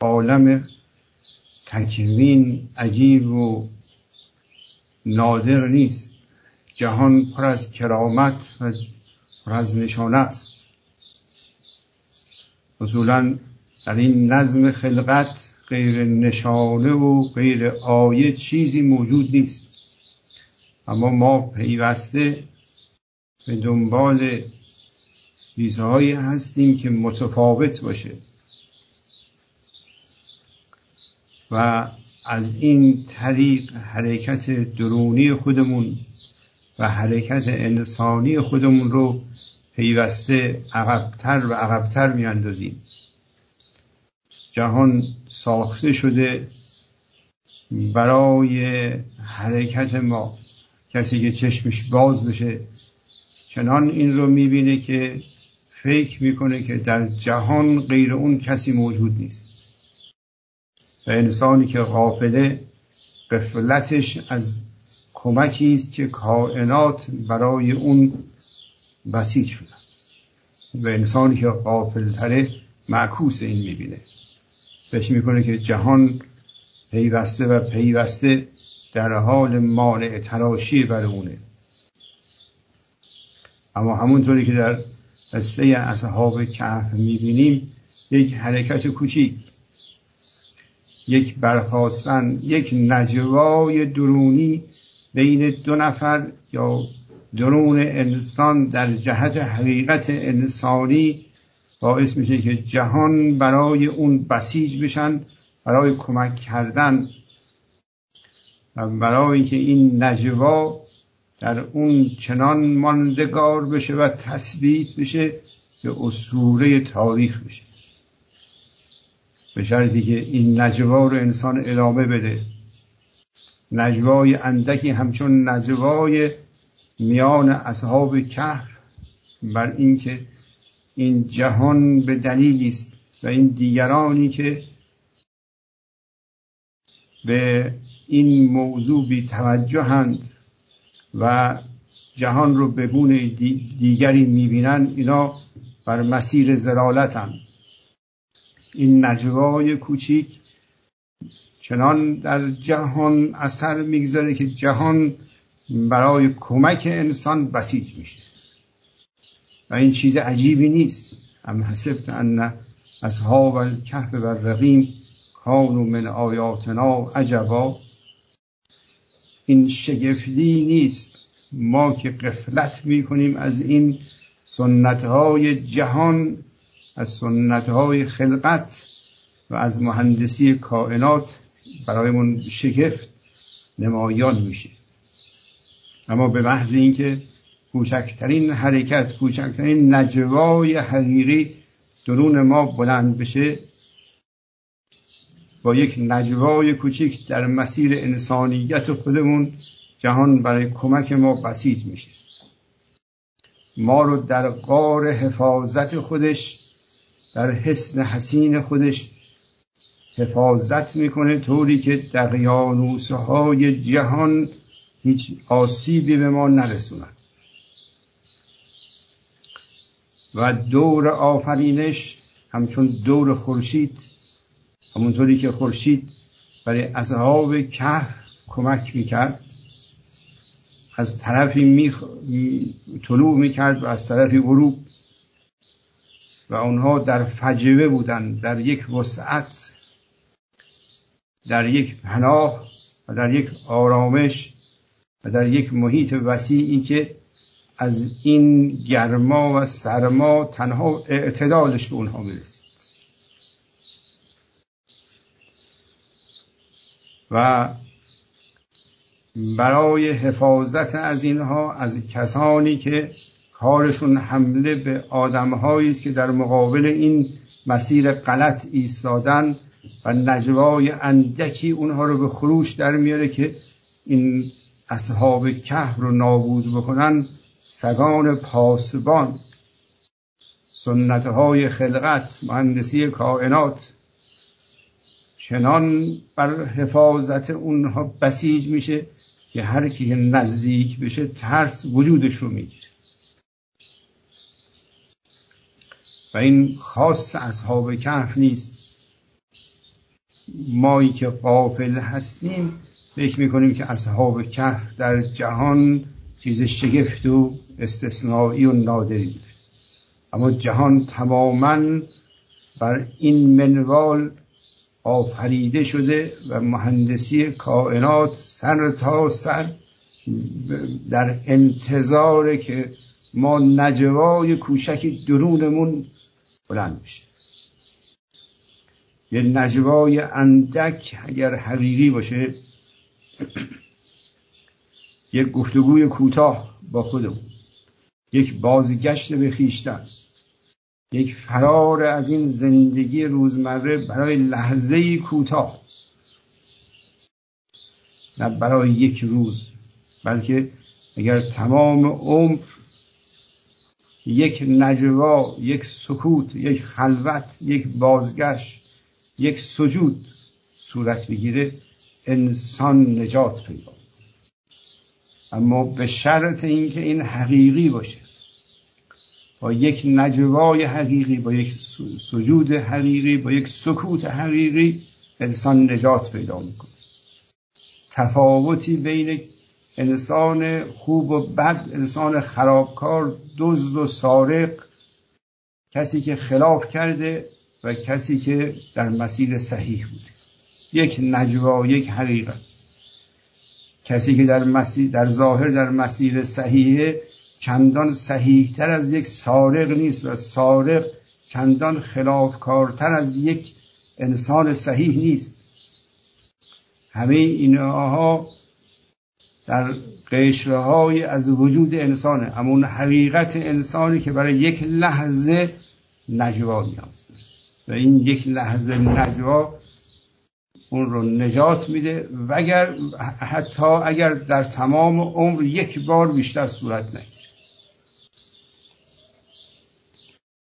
عالم تکوین عجیب و نادر نیست. جهان پر از کرامت و پر از نشانه است. اصولا در این نظم خلقت غیر نشانه و غیر آیه چیزی موجود نیست، اما ما پیوسته به دنبال چیزهایی هستیم که متفاوت باشه و از این طریق حرکت درونی خودمون و حرکت انسانی خودمون رو پیوسته عقب‌تر و عقب‌تر میاندازیم. جهان ساخته شده برای حرکت ما. کسی که چشمش باز بشه چنان این رو میبینه که فکر میکنه که در جهان غیر اون کسی موجود نیست. و انسانی که غافله، غفلتش از کمکی است که کائنات برای اون بسیج شده. و انسانی که غافلتره معکوس این میبینه، فکر میکنه که جهان پیوسته و پیوسته در حال مانع تراشی بر اونه. اما همونطوری که در قصه اصحاب کهف میبینیم، یک حرکت کوچیک، یک برخاستن، یک نجوای درونی بین دو نفر یا درون انسان در جهت حقیقت انسانی باعث میشه که جهان برای اون بسیج بشن، برای کمک کردن و برای اینکه این نجوا در اون چنان ماندگار بشه و تثبیت بشه که اسطوره تاریخ بشه. به شرطی که این نجوا رو انسان ادامه بده. نجوای اندکی همچون نجوای میان اصحاب کهف، بر اینکه این جهان به دلیلی است و این دیگرانی که به این موضوع بی توجهند و جهان رو به گونه دیگری میبینن، اینا بر مسیر ضلالتند. این نجوای کوچیک چنان در جهان اثر میگذاره که جهان برای کمک انسان بسیج میشه. و این چیز عجیبی نیست. ام حسبت ان اصحاب الکهف و الرقیم کانوا من آیاتنا عجبا. این شگفتی نیست. ما که غفلت میکنیم از این سنتهای جهان، از سنتهای خلقت و از مهندسی کائنات، برایمون شگفت نمایان میشه. اما به محض اینکه کوچکترین حرکت، کوچکترین نجوای حقیقی درون ما بلند بشه، با یک نجوای کوچک در مسیر انسانیت خودمون، جهان برای کمک ما بسیج میشه. ما رو در غار حفاظت خودش، در حصن حصین خودش حفاظت میکنه، طوری که دقیانوسه های جهان هیچ آسیبی به ما نرسونن. و دور آفرینش همچون دور خورشید، همونطوری که خورشید برای اصحاب کهف کمک میکرد، از طرفی طلوع میکرد و از طرفی غروب، و اونها در فجوه بودن، در یک وسعت، در یک پناه و در یک آرامش و در یک محیط وسیعی که از این گرما و سرما تنها اعتدالش به اونها میرسید. و برای حفاظت از اینها، از کسانی که کارشون حمله به آدم‌هایی است که در مقابل این مسیر غلط ایستادن، و نجوای اندکی اونها رو به خروش در میاره که این اصحاب کهف رو نابود بکنن، سگان پاسبان، سنتهای خلقت، مهندسی کائنات چنان بر حفاظت اونها بسیج میشه که هر کی نزدیک بشه ترس وجودش رو میگیره. و این خاص اصحاب کهف نیست. مایی که غافل هستیم فکر میکنیم که اصحاب کهف در جهان چیز شگفت و استثنایی و نادری بوده، اما جهان تماماً بر این منوال آفریده شده و مهندسی کائنات سر تا سر در انتظاره که ما نجوای کوچکی درونمون بلند بشه. یه نجوای اندک اگر حقیقی باشه، یک گفتگوی کوتاه با خودمون، یک بازگشت به خویشتن، یک فرار از این زندگی روزمره برای لحظه‌ای کوتاه، نه برای یک روز، بلکه اگر تمام عمر یک نجوا، یک سکوت، یک خلوت، یک بازگشت، یک سجود صورت بگیره، انسان نجات پیدا کنه. اما به شرط اینکه این حقیقی باشه، با یک نجوای حقیقی، با یک سجود حقیقی، با یک سکوت حقیقی انسان نجات پیدا میکنه. تفاوتی بین انسان خوب و بد، انسان خرابکار، دزد و سارق، کسی که خلاف کرده و کسی که در مسیر صحیح بوده، یک نجوا، یک حقیقت. کسی که در ظاهر در مسیر صحیحه چندان صحیحتر از یک سارق نیست و سارق چندان خلافکارتر از یک انسان صحیح نیست. همه اینها در قشرهای از وجود انسانه، اما اون حقیقت انسانی که برای یک لحظه نجوا نیاز داره و این یک لحظه نجوا اون رو نجات میده، حتی اگر در تمام عمر یک بار بیشتر صورت نگیره.